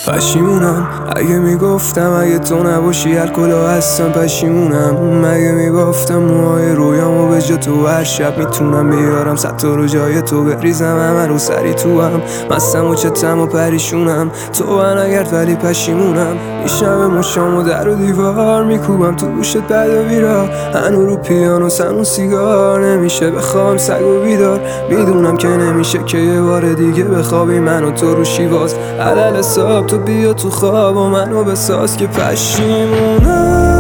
پشیمونم اگه میگفتم اگه تو نباشی هر کلا هستم. پشیمونم اگه میگفتم موهای رویامو به جا تو هر شب میتونم بیارم 100 تا رو جای تو بریزم همه رو سری تو هم مستم و چتم و پریشونم تو نگرد ولی پشیمونم میشم مشامو در و دیوار میکوبم تو گوشت بد و بیرار هنو رو پیانو سنو سیگار نمیشه بخوام سگ و بیدار میدونم که نمیشه که یه بار دیگه بخوابی من و تو رو شیواز علل حساب تو بیا تو خواب و منو بساز که پشیمونم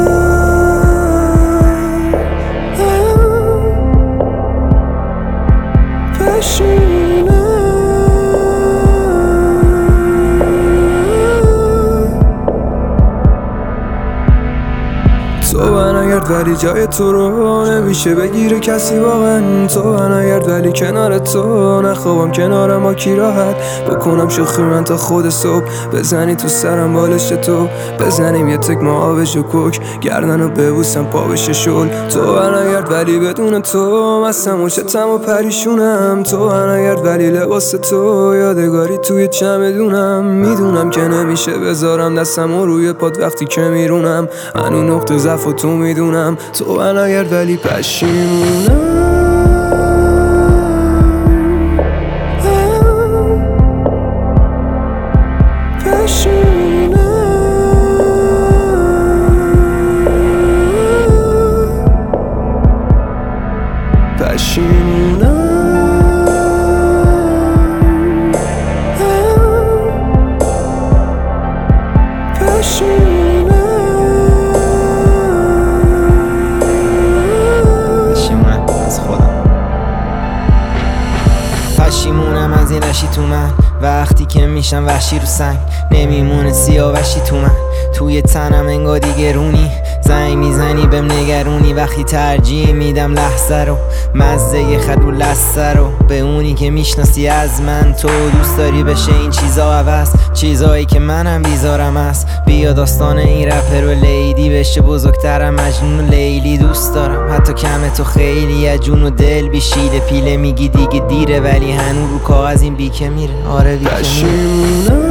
تو نگرد ولی جای تو رو نمیشه بگیره کسی واقعا تو نگرد ولی کنار تو نخوابم کنارم با کی راحت بکنم شوخی من تا خود صبح بزنی تو سرم بالش تو بزنیم یه تک ما آبش و کوک گردنو ببوسم پا بشه شل تو نگرد ولی بدون تو مستم و چتم و پریشونم تو نگرد ولی لباس تو یادگاری توی چمدونم میدونم که نمیشه بذارم دستم روی پاد وقتی که میرونم هنو نقطه ضعف و تو میدونم تو نگرد ولی پشیمونم پشیمونم از این رشی تو من وقتی که میشم وحشی رو سنگ نمیمونه سیاوشی تو من توی تنم انگار دیگه رونی زنگ میزنی بهم نگرونی وقتی ترجیح میدم لحظه رو مزه خد رو لسه رو به اونی که میشناسی از من تو دوست داری بشه این چیزا عوض چیزایی که منم بیزارم است بیا داستان این رپر و لیدی بشه بزرگترم مجنون لیلی دوست دارم حتی کم تو خیلی از جون و دل بیشیله پیله میگی دیگه دیره ولی هنو رو کاغذ این بیکه میره آره بیکه میره